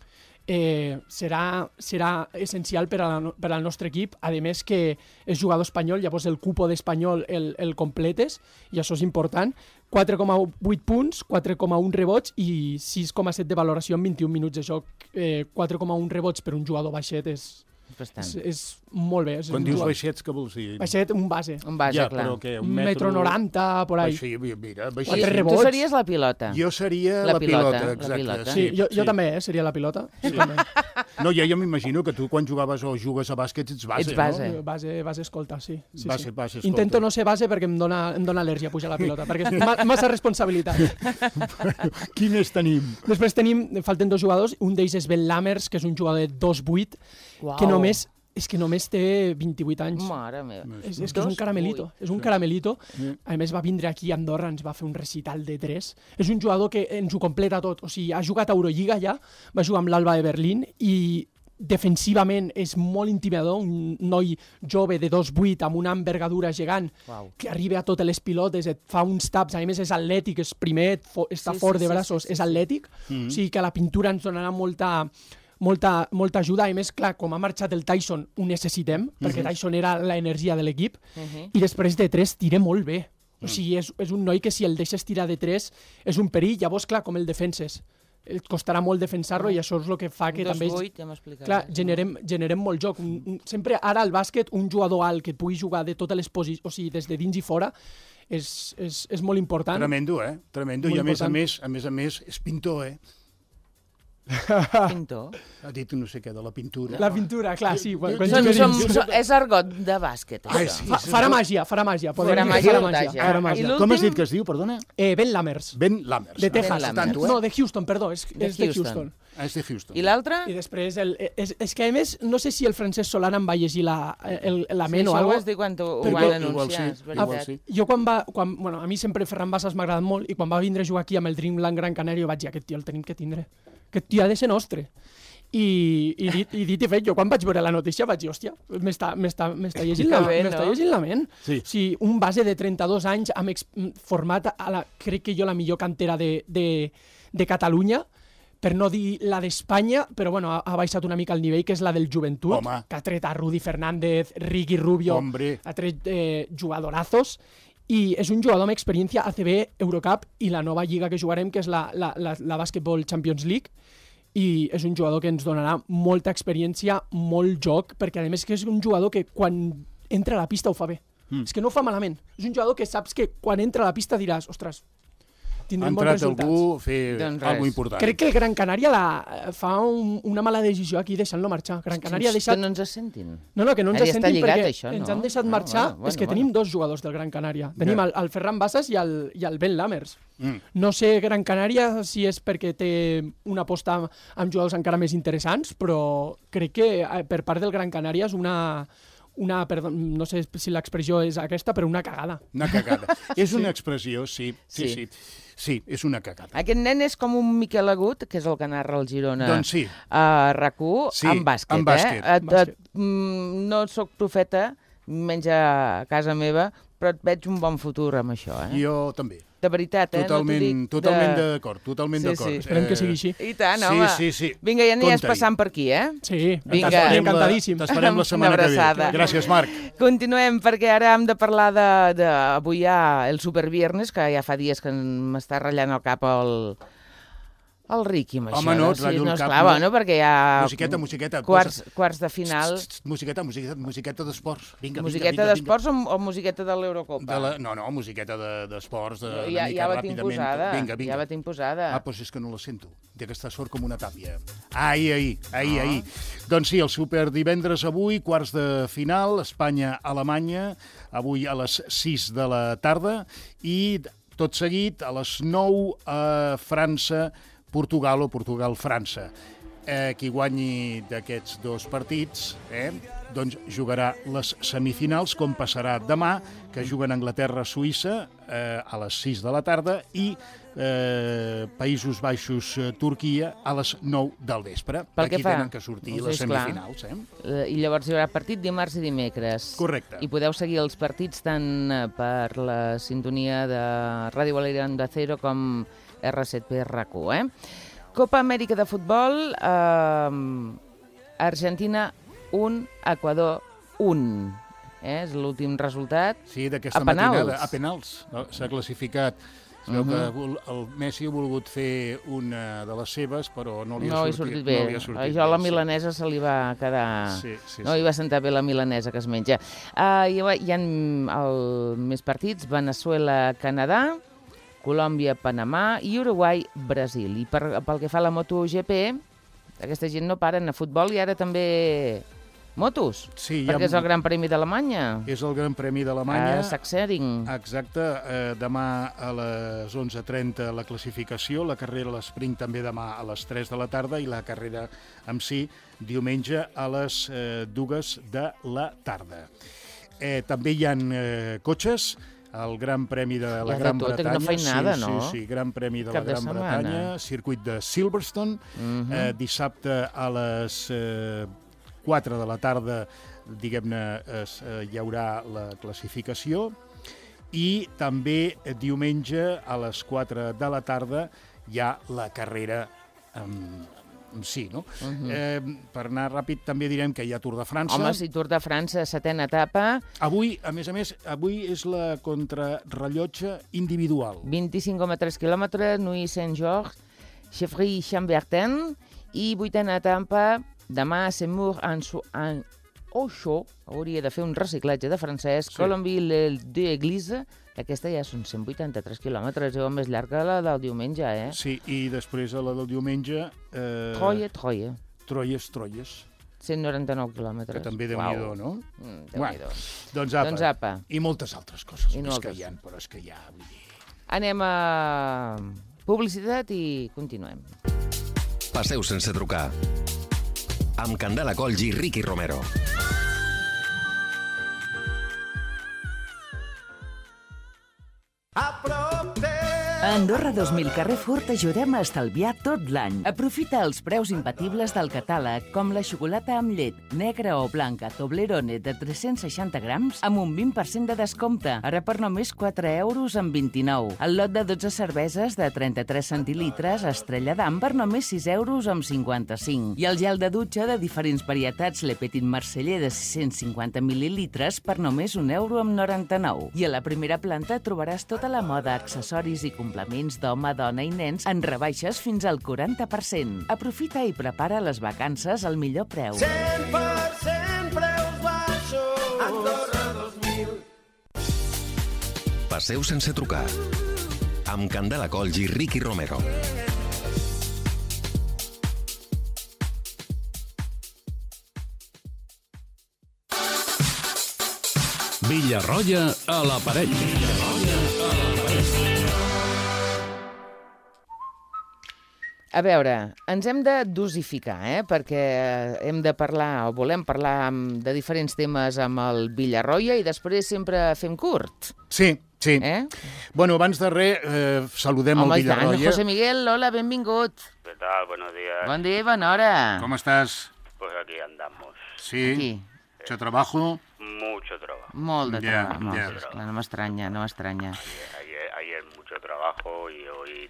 serà essencial per al nostre equip, a més que és jugador espanyol, llavors el cupo d'espanyol el completes i això és important. 4,8 punts, 4,1 rebots i 6,7 de valoració en 21 minuts de joc. 4,1 rebots per un jugador baixet és molt bé. Quan dius baixets, què vols dir? Baixet, un base. Un base, clar. Però què, 1,90 m, por ahí. Mira, tu series la pilota. Jo seria la pilota, exacte. Sí, jo també, seria la pilota. No, ja m'imagino que tu quan jugaves o jugues a bàsquet ets base, no? Base escolta, sí. Base escolta. Intento no ser base perquè em dona al·lèrgia pujar la pilota, perquè és massa responsabilitat. Qui més tenim? Després falten 2 jugadors, un d'ells és Ben Lammers, que és un jugador de 2,8, que només té 28 anys. Mare meva. És que és un caramelito. És un caramelito. A més, va vindre aquí a Andorra, ens va fer un recital de 3. És un jugador que ens ho completa tot. O sigui, ha jugat a Eurolliga ja, va jugar amb l'Alba de Berlín i defensivament és molt intimidador, un noi jove de 2,8 amb una envergadura gegant que arriba a totes les pilotes, et fa uns taps, a més és atlètic, és primer, està fort de braços, és atlètic, o sigui que a la pintura ens donarà molta ajuda, i més, clar, com ha marxat el Tyson, ho necessitem, perquè Tyson era l'energia de l'equip, i després de 3 tira molt bé. O sigui, és un noi que si el deixes tirar de 3 és un perill, llavors, clar, com el defenses. Et costarà molt defensar-lo i això és el que fa que també... 2,8, ja m'explicaràs. Clar, generem molt joc. Sempre ara al bàsquet, un jugador alt que pugui jugar de totes les posicions, o sigui, des de dins i fora, és molt important. Tremendo, eh? Tremendo. I a més a més, és pintor, eh? Pintor? Ha dit no sé què, de la pintura. La pintura, clar, sí. És argot de bàsquet, això. Farà màgia. Farà màgia. Com has dit que es diu, perdona? Ben Lammers. Ben Lammers. De Texas. No, de Houston, perdó. És de Houston. És de Houston. I l'altre? I després, és que a més, no sé si el Francesc Solana em va llegir la ment o alguna cosa. Sí, això ho cosa. has dit quan ho van anunciar, és veritat. Jo a mi sempre Ferran Bassas m'ha agradat molt i quan va vindre a jugar aquí amb el Dreamland Gran Canària vaig dir, aquest tio el tenim que tindre. Aquest tio ha de ser nostre. I dit i fet, jo quan vaig veure la notícia vaig dir, hòstia, m'està llegint la ment. Sí. O sigui, un base de 32 anys format a crec que jo la millor cantera de Catalunya, per no dir la d'Espanya, però bueno, ha baixat una mica el nivell, que és la del Joventut, que ha tret a Rudy Fernández, Ricky Rubio, ha tret jugadorazos, i és un jugador amb experiència ACB, Eurocup i la nova lliga que jugarem, que és la Basketball Champions League, i és un jugador que ens donarà molta experiència, molt joc, perquè a més que és un jugador que quan entra a la pista ho fa bé. És que no ho fa malament. És un jugador que saps que quan entra a la pista diràs, ostres, tindrem bons resultats. Ha entrat algú a fer alguna important. Crec que el Gran Canària fa una mala decisió aquí deixant-lo marxar. Gran Canària ha deixat... Que no ens sentin. No, que no ens sentin perquè això, ens han deixat marxar. És que tenim dos jugadors del Gran Canària. Tenim el Ferran Bassas i el Ben Lammers. No sé Gran Canària si és perquè té una aposta amb jugadors encara més interessants, però crec que per part del Gran Canària és perdó, no sé si l'expressió és aquesta, però una cagada. Una cagada. És una expressió, sí. Sí, és una cagada. Aquest nen és com un Miquel Agut, que és el que narra el Girona a RAC1, amb bàsquet. No sóc profeta, menys a casa meva, però et veig un bon futur amb això. Jo també. De veritat, Totalment d'acord, totalment d'acord. Esperem que sigui així. I tant, home. Sí. Vinga, ja aniràs passant per aquí, Sí, encantadíssim. T'esperem la setmana que ve. Gràcies, Marc. Continuem, perquè ara hem de parlar d'avui ja el Superviernes, que ja fa dies que m'està ratllant el cap el Riqui, amb això. Home, no, et ratllo el cap. Clar, bueno, perquè hi ha musiqueta. Quarts de final. Musiqueta d'esports. Musiqueta d'esports o musiqueta de l'Eurocopa? No, musiqueta d'esports. Ja la tinc posada. Vinga. Ja la tinc posada. Doncs és que no la sento. Té que estar sort com una tàpia. Ahir. Doncs sí, el Super divendres avui, quarts de final, Espanya-Alemanya, avui a les 6 de la tarda, i tot seguit a les 9 a França, Portugal o Portugal-França. Qui guanyi d'aquests dos partits doncs jugarà les semifinals, com passarà demà, que juguen Anglaterra-Suïssa a les 6 de la tarda i Països Baixos-Turquia a les 9 del vespre. Aquí tenen que sortir les semifinals. I llavors hi haurà partit dimarts i dimecres. Correcte. I podeu seguir els partits tant per la sintonia de Ràdio Valera Onda Cero com R7P RAC1. Copa Amèrica de futbol, Argentina 1, Equador 1. És l'últim resultat. Sí, d'aquesta matinada. A penals. S'ha classificat. Es veu que el Messi ha volgut fer una de les seves, però no li ha sortit bé. Jo a la milanesa se li va quedar... No li va sentar bé la milanesa que es menja. Hi ha més partits. Veneçuela, Canadà, Colòmbia, Panamà i Uruguai, Brasil. I pel que fa a la MotoGP, aquesta gent no paren a futbol i ara també motos, perquè és el Gran Premi d'Alemanya. És el Gran Premi d'Alemanya. A Sachsenring. Exacte. Demà a les 11:30 la classificació, la carrera a l'esprint també demà a les 3 de la tarda i la carrera en si diumenge a les 2 de la tarda. També hi ha cotxes, el Gran Premi de la Gran Bretanya. No faig nada, no? Sí, Gran Premi de la Gran Bretanya, circuit de Silverstone. Dissabte a les 4 de la tarda, diguem-ne, hi haurà la classificació. I també diumenge a les 4 de la tarda hi ha la carrera sí, no? Per anar ràpid també direm que hi ha Tour de França. Home, sí, Tour de França, 7a etapa. Avui, a més, avui és la contrarrellotge individual. 25,3 quilòmetres, Nuit Saint-Georges, Chevry-Chambertin, i 8a etapa, demà a Semur-en-Auxo, hauria de fer un reciclatge de francès, Colombie-l'Église. Aquesta ja són 183 quilòmetres, és més llarga la del diumenge, Sí, i després a la del diumenge... Troyes. Troyes. 199 quilòmetres. Que també Déu-n'hi-do, no? Déu-n'hi-do. Doncs apa. I moltes altres coses més que hi ha, però és que ja... Anem a publicitat i continuem. Passeu sense trucar. Amb Candela Colls i Riqui Romero. A Andorra 2000 Carrefour t'ajudem a estalviar tot l'any. Aprofita els preus imbatibles del catàleg, com la xocolata amb llet, negra o blanca Toblerone de 360 grams amb un 20% de descompte. Ara per només 4 euros amb 29. El lot de 12 cerveses de 33 centilitres Estrella d'Am per només 6 euros amb 55. I el gel de dutxa de diferents varietats Le Petit Marseller de 650 mil·lilitres per només 1 euro amb 99. I a la primera planta trobaràs tota la moda, accessoris i complements d'home, dona i nens en rebaixes fins al 40%. Aprofita i prepara les vacances al millor preu. 100% preus baixos. Andorra 2000. Passeu sense trucar. Amb Candela Colls i Ricky Romero. Villarroya a l'aparell. A veure, ens hem de dosificar, perquè hem de parlar, o volem parlar de diferents temes amb el Villarroya i després sempre fem curt. Sí. Bueno, abans de res, saludem el Villarroya. Home, José Miguel, hola, benvingut. ¿Qué tal? Buenos días. Bon dia i bona hora. ¿Cómo estás? Pues aquí andamos. Sí, Aquí. mucho trabajo. Mucho trabajo. Molt de Ja, treball. ja. Esclar, no m'estranya. Ayer mucho trabajo y hoy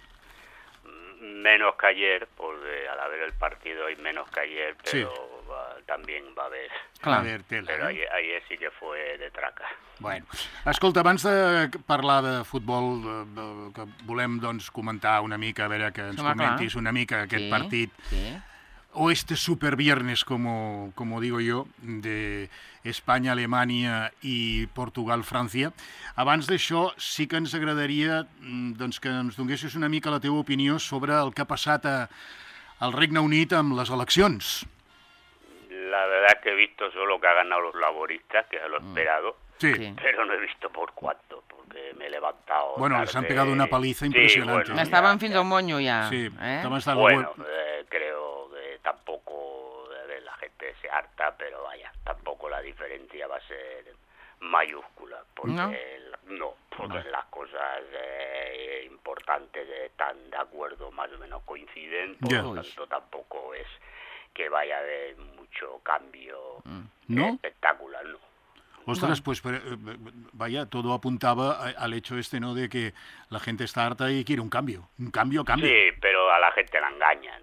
menos que ayer, porque al haber el partido hay menos que ayer, pero también va a haver. Va haver tela. Però ayer sí que fue de traca. Bueno, escolta, abans de parlar de futbol, que volem doncs, comentar una mica, a veure que ens comentis una mica aquest partit, o este superviernes, como digo yo, de Espanya, Alemanya i Portugal, França. Abans d'això, sí que ens agradaria doncs, que ens donessis una mica la teva opinió sobre el que ha passat al Regne Unit amb les eleccions. La verdad es que he visto solo que ha ganado los laboristas, que es lo esperado, pero no he visto por cuánto, porque me he levantado Bueno, tarde. les han pegado una paliza impressionante. Bueno, Estaven fins al monyo ja. Sí, bueno, creo que tampoco la gente se harta, pero vaya, tampoco la diferencia va a ser mayúscula, porque porque las cosas importantes están de acuerdo, más o menos coinciden, por lo tanto tampoco es que vaya a haber mucho cambio espectacular, ¿no? Ostras, pues vaya, todo apuntaba al hecho ¿no? De que la gente está harta y quiere un cambio. Sí, pero a la gente la engañan.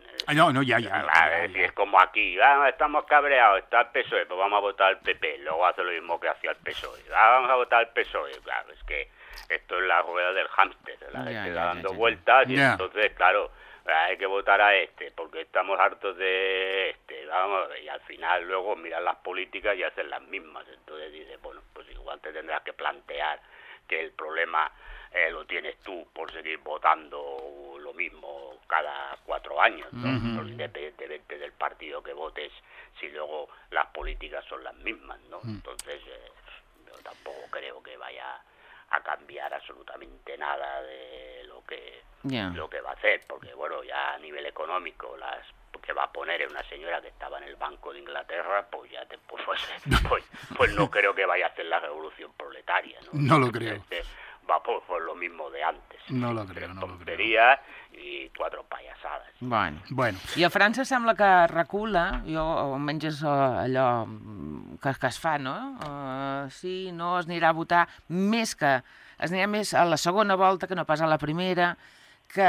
Ya. Es como aquí, estamos cabreados, está el PSOE, pues vamos a votar al PP, luego hace lo mismo que hacía el PSOE. Vamos a votar al PSOE, claro, es que esto es la rueda del hámster, la gente va dando vueltas y entonces, claro, hay que votar a este, porque estamos hartos de este, vamos, y al final luego miran las políticas y hacen las mismas, entonces dices, bueno, pues igual te tendrás que plantear que el problema lo tienes tú por seguir votando lo mismo cada 4 años, ¿no? Independientemente del partido que votes, si luego las políticas son las mismas, ¿no? Entonces, yo tampoco creo que vaya a cambiar absolutamente nada de lo que va a hacer, porque bueno, ya a nivel económico que va a poner es una señora que estaba en el Banco de Inglaterra, pues ya pues no creo que vaya a hacer la revolución proletaria, ¿no? No lo creo. Va por lo mismo de antes. No lo creo. Tonteries i 4 pallassades. Bueno. I a França sembla que recula, almenys és allò que es fa, no? Sí, no, es anirà a votar es anirà més a la segona volta que no pas a la primera, que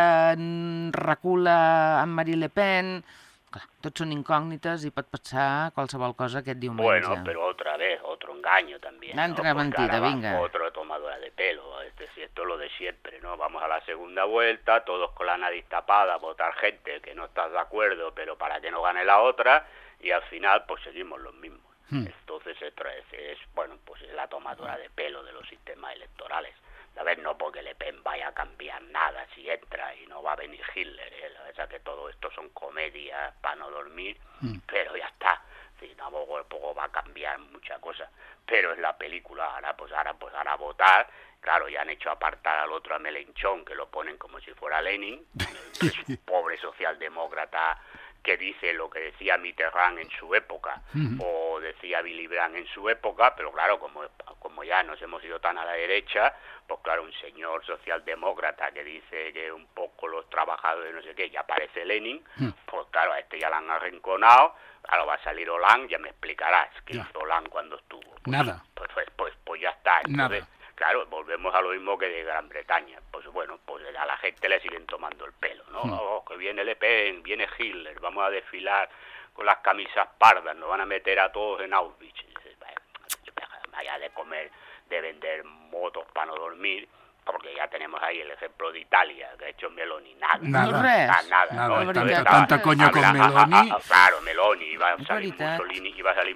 recula amb Marine Le Pen. Clar, tots són incògnites i pot passar qualsevol cosa aquest diumenge. Bueno, pero otra vez, otro engaño también. Una altra mentida, venga. Otra tomadura de pelo. Esto es lo de siempre, ¿no? Vamos a la segunda vuelta, todos con la nariz tapada, votar gente que no estás de acuerdo, pero para que no gane la otra, y al final pues seguimos los mismos. Entonces pues es la tomadura de pelo de los sistemas electorales. A ver, no porque Le Pen vaya a cambiar nada si entra y no va a venir Hitler, la verdad que todo esto son comedias para no dormir, pero ya está. Sí, tampoco va a cambiar mucha cosa, pero es la película. Ahora votar, claro, ya han hecho apartar al otro a Melenchón, que lo ponen como si fuera Lenin, que es un pobre socialdemócrata que dice lo que decía Mitterrand en su época, o decía Willy Brandt en su época, pero claro, como ya nos hemos ido tan a la derecha, pues claro, un señor socialdemócrata que dice que un poco los trabajadores no sé qué, ya parece Lenin, pues claro, a este ya lo han arrinconado, claro, va a salir Hollande, ya me explicarás qué hizo Hollande cuando estuvo. Pues, nada. Pues ya está. Entonces, nada. Claro, volvemos a lo mismo que de Gran Bretaña. Pues bueno, pues a la gente le siguen tomando el pelo, ¿no? Oh, que viene Le Pen, viene Hitler, vamos a desfilar con las camisas pardas, nos van a meter a todos en Auschwitz. Y dices, vaya de comer, de vender motos para no dormir, porque ya tenemos ahí el ejemplo de Italia, que ha hecho Meloni, nada. ¿no? Tanta coño con Meloni. Claro, Meloni, iba a salir Mussolini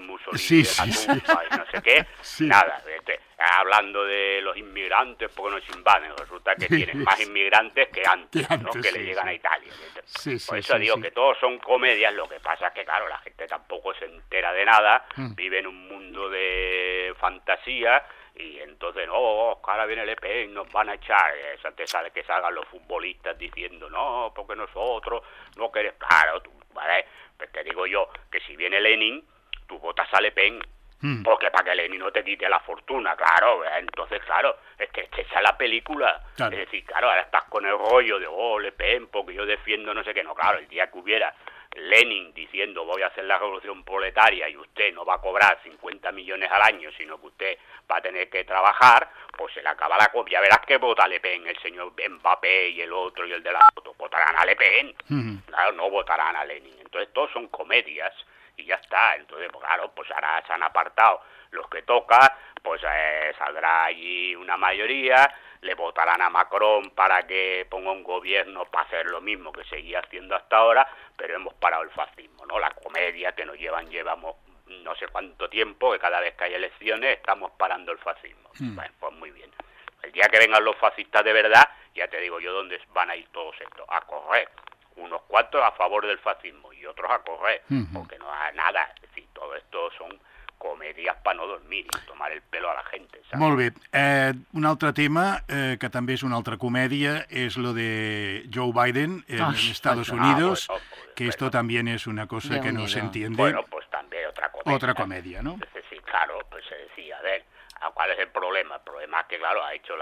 de la tumba y no sé qué, nada. Hablando de los inmigrantes, porque nos invaden, resulta que tienen más inmigrantes que antes, ¿no? Que le llegan a Italia. Por eso digo que todos son comedias, lo que pasa es que, claro, la gente tampoco se entera de nada, vive en un mundo de fantasía, y entonces, no, ahora viene Le Pen, nos van a echar. Antes sale que salgan los futbolistas diciendo, no, porque nosotros no queremos. Claro, ¿vale? Pues te digo yo que si viene Lenin, tú votas a Le Pen, porque para que Lenin no te quite la fortuna, claro. Entonces, claro, es que esa es la película. Claro. Es decir, claro, ahora estás con el rollo de, Le Pen, porque yo defiendo no sé qué. No, claro, el día que hubiera Lenin diciendo voy a hacer la revolución proletaria y usted no va a cobrar 50 millones al año, sino que usted va a tener que trabajar, pues se le acaba la copia. Verás que vota Le Pen, el señor Mbappé y el otro y el de la foto. Votarán a Le Pen, claro, no votarán a Lenin. Entonces todos son comedias y ya está. Entonces, pues, claro, pues ahora se han apartado los que toca, pues saldrá allí una mayoría, le votarán a Macron para que ponga un gobierno para hacer lo mismo que seguía haciendo hasta ahora, pero hemos parado el fascismo, ¿no? La comedia que nos llevamos no sé cuánto tiempo, que cada vez que hay elecciones estamos parando el fascismo. Bueno, pues muy bien. El día que vengan los fascistas de verdad, ya te digo yo dónde van a ir todos estos, a correr. Unos cuantos a favor del fascismo y otros a correr, porque no hay nada. Es decir, todo esto son comedies para no dormir i tomar el pelo a la gente, ¿sabes? Molt bé. Un altre tema, que també és una altra comèdia, es lo de Joe Biden en Estados Unidos, que esto también es una cosa que no se entiende. Bueno, pues también otra comedia. Otra comedia, ¿no? Es decir, claro, pues se decía, a ver, ¿cuál es el problema? El problema es que, claro, ha hecho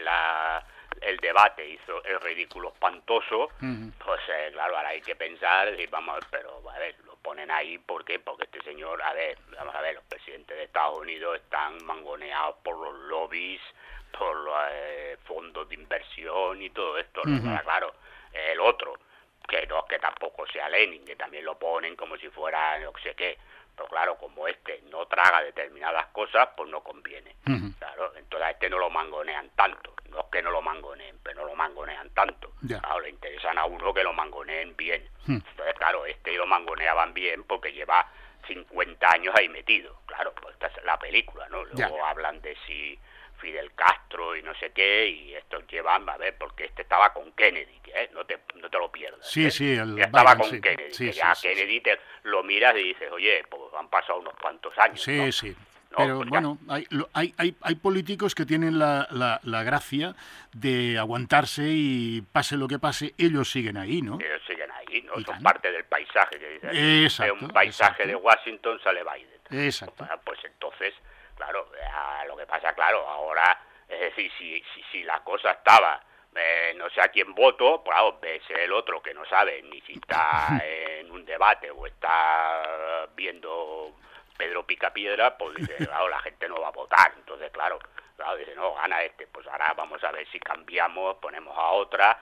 el debate, hizo el ridículo espantoso, pues claro, ahora hay que pensar, decir, vamos a ver, pero a ver, lo ponen ahí, ¿por qué? Porque este señor, vamos a ver, los presidentes de Estados Unidos están mangoneados por los lobbies, por los fondos de inversión y todo esto, claro, el otro, que no es que tampoco sea Lenin, que también lo ponen como si fuera no sé qué, pero claro, como este no traga determinadas cosas, pues no conviene. Claro, entonces a este no lo mangonean tanto. No es que no lo mangoneen, pero no lo mangonean tanto. Claro, le interesan a uno que lo mangoneen bien. Entonces, claro, este lo mangoneaban bien porque lleva 50 años ahí metido. Claro, pues esta es la película, ¿no? Luego hablan de si Fidel Castro y no sé qué, y estos llevan, a ver, porque este estaba con Kennedy, no te lo pierdas. Sí, sí, ya estaba con Kennedy, Kennedy te lo miras y dices, oye, pues han pasado unos cuantos años. Sí, ¿no? sí. No, pero pues bueno, hay políticos que tienen la gracia de aguantarse y pase lo que pase, ellos siguen ahí, ¿no? Ellos siguen ahí, ¿no? Son parte del paisaje que dicen. Exacto. De un paisaje de Washington sale Biden. Exacto. Pues entonces, claro, lo que pasa, claro, ahora, es decir, si la cosa estaba, no sé a quién voto, pues claro, ves el otro que no sabe ni si está en un debate o está viendo Pedro Picapiedra, pues dice, claro, la gente no va a votar. Entonces, claro, dice, no, gana este, pues ahora vamos a ver si cambiamos, ponemos a otra.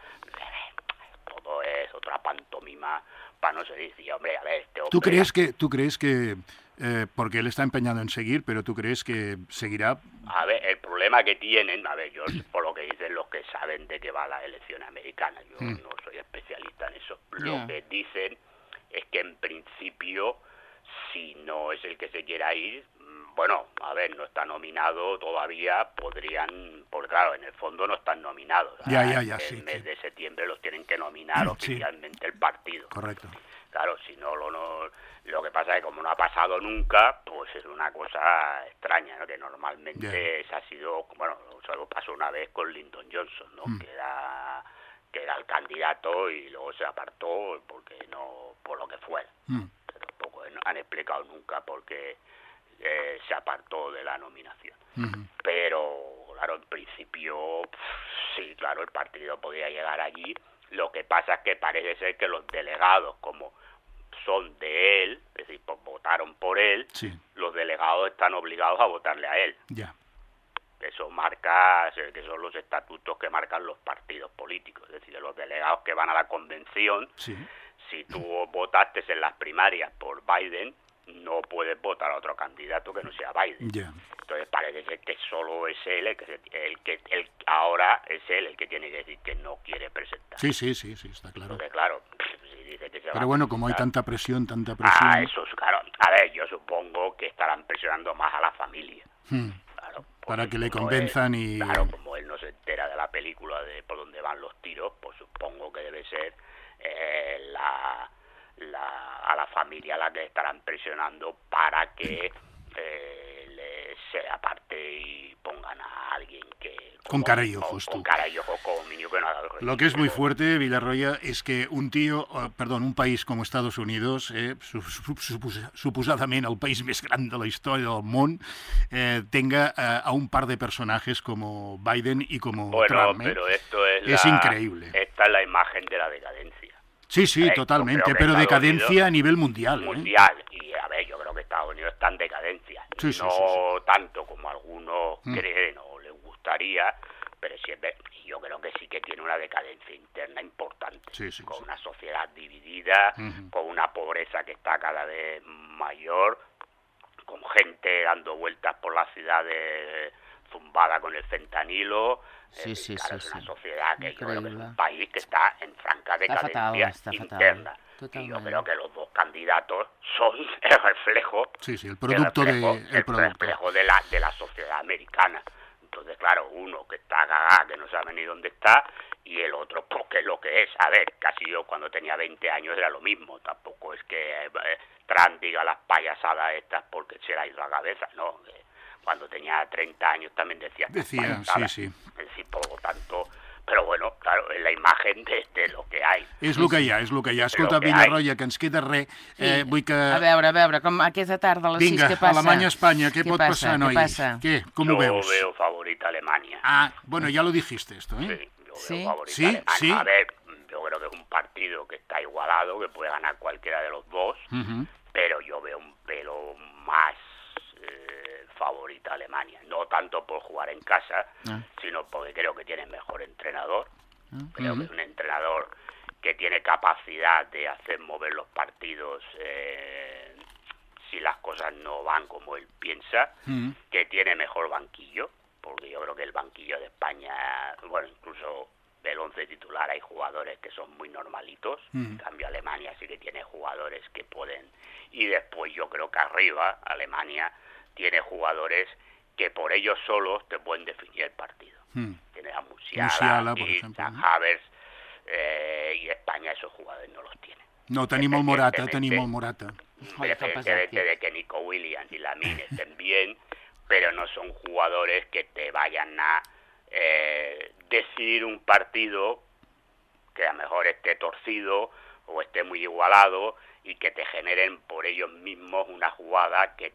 Todo es otra pantomima para no se decir, hombre, a ver, este hombre... ¿Tú crees que porque él está empeñado en seguir, pero tú crees que seguirá? A ver, el problema que tienen, a ver, yo por lo que dicen los que saben de qué va la elección americana, yo no soy especialista en eso, lo que dicen es que en principio, si no es el que se quiera ir, bueno, a ver, no está nominado todavía, podrían, porque claro, en el fondo no están nominados. Ya, en el mes de septiembre los tienen que nominar oficialmente el partido. Correcto. Claro, si no, lo que pasa es que como no ha pasado nunca, pues es una cosa extraña, ¿no? Que normalmente esa ha sido, bueno, eso pasó una vez con Lyndon Johnson, ¿no? Que era el candidato y luego se apartó porque no, por lo que fuera. Pero tampoco han explicado nunca por qué se apartó de la nominación. Pero, claro, en principio, sí, claro, el partido podía llegar allí. Lo que pasa es que parece ser que los delegados, como son de él, es decir, pues votaron por él, los delegados están obligados a votarle a él. Ya. Eso marca, que son los estatutos que marcan los partidos políticos, es decir, los delegados que van a la convención, si tú votaste en las primarias por Biden, no puedes votar a otro candidato que no sea Biden. Entonces parece ser que solo es él ahora es él el que tiene que decir que no quiere presentar. Sí, está claro. Entonces, claro, si dice que se Pero bueno, como hay tanta presión... eso es claro. A ver, yo supongo que estarán presionando más a la familia. Claro, para que le convenzan y... Claro, como él no se entera de la película de por dónde van los tiros, pues supongo que debe ser a la familia a la que estarán presionando para que se aparte y pongan a alguien que... Con cara y ojos, con cara y ojos, como niño que no haga algo. Lo que es muy fuerte, Villarroya, es que un país com Estados Unidos, suposadament el país més gran de la història del món, tenga a un par de personajes como Biden y como Trump. Pero esto es increíble. Esta es la imagen de la decadencia. Sí, totalmente, pero decadencia a nivel mundial. Mundial, y a ver, yo creo que Estados Unidos está en decadencia. No tanto como algunos creen o les gustaría, pero siempre, yo creo que sí que tiene una decadencia interna importante, con una sociedad dividida, con una pobreza que está cada vez mayor, con gente dando vueltas por las ciudades zumbada con el fentanilo. Es una sociedad que yo creo que es un país que está en franca decadencia interna. Y yo creo que los dos candidatos son el reflejo, el producto reflejo de la sociedad americana. Entonces, claro, uno que está cagado, que no sabe ni dónde está, y el otro, porque es lo que es. A ver, casi yo cuando tenía 20 años era lo mismo. Tampoco es que Trump diga las payasadas estas porque se le ha ido la cabeza, no. Cuando tenía 30 años también decía, sí. Es decir, por lo tanto, pero bueno, claro, es la imagen de lo que hay. És el que hi ha, és el que hi ha. Escolta, Villarroya, que ens queda res. Vull que... A veure, com aquesta tarda a les 6, què passa? Vinga, Alemanya-Espanya, què pot passar, nois? Què? Com ho veus? Yo veo favorita a Alemania. Bueno, ya lo dijiste esto, ¿eh? Sí, yo veo favorita a Alemania. A ver, yo creo que es un partido que está igualado, que puede ganar cualquiera de los dos, pero yo veo un pelo más favorita a Alemania, no tanto por jugar en casa, sino porque creo que tiene mejor entrenador. Creo que es un entrenador que tiene capacidad de hacer mover los partidos si las cosas no van como él piensa, que tiene mejor banquillo, porque yo creo que el banquillo de España, bueno, incluso del 11 titular hay jugadores que son muy normalitos, en cambio Alemania sí que tiene jugadores que pueden, y después yo creo que arriba Alemania tiene jugadores que por ellos solos te pueden definir el partido. Tiene a Musiala, a Havertz, y España esos jugadores no los tiene. No, tenim el Morata. Independientemente de que Nico Williams y Lamine estén bien, pero no son jugadores que te vayan a decidir un partido que a lo mejor esté torcido o esté muy igualado y que te generen por ellos mismos una jugada que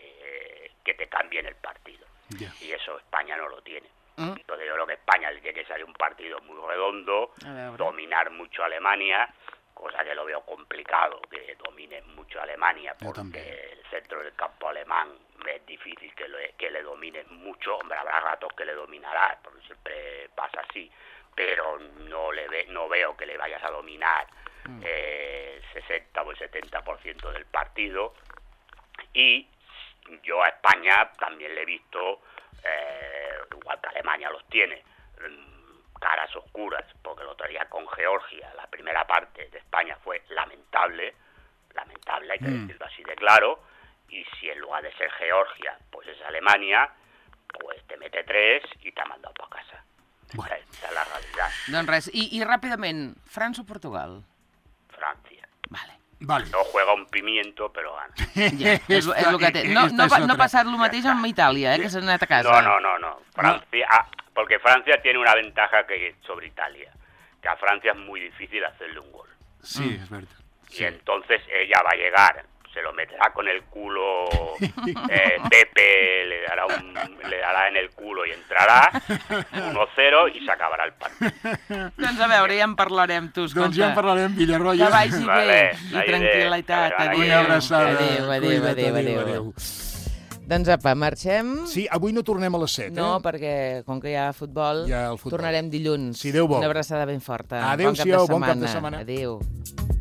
te cambien el partido. Y eso España no lo tiene. Entonces yo creo que España le tiene que salir un partido muy redondo, dominar mucho a Alemania, cosa que lo veo complicado, que domine mucho a Alemania, porque el centro del campo alemán es difícil que le domine mucho. Hombre, habrá ratos que le dominará, porque siempre pasa así, pero no veo que le vayas a dominar el 60 o el 70% del partido. Y yo a España también le he visto, igual que Alemania los tiene, caras oscuras, porque el otro día con Georgia, la primera parte de España fue lamentable, hay que decirlo así de claro, y si en lugar de ser Georgia, pues es Alemania, pues te mete 3 y te ha mandado para casa. Bueno. Esta es la realidad. Doncs res, i ràpidament, França o Portugal? Francia. Vale. No juega un pimiento, però gana. Ja, és el que té. No ha passat el mateix amb Itàlia, que s'ha anat a casa. No. Francia, porque Francia tiene una ventaja que sobre Italia, que a Francia es muy difícil hacerle un gol. Sí, es verdad. Y entonces ella va a llegar, se lo meterá con el culo Pepe, le dará en el culo i entrarà 1-0 i s'acabarà el partit. Doncs a veure, ja en parlarem, tu, escolta. Doncs ja en parlarem, Villarroya. Que vagi bé i tranquil·litat. Una abraçada. Adéu. Doncs apa, marxem. Sí, avui no tornem a les 7, No, perquè com que hi ha futbol, tornarem dilluns. Si Déu vol. Una abraçada ben forta. Adéu-siau, bon cap de setmana. setmana. Adéu.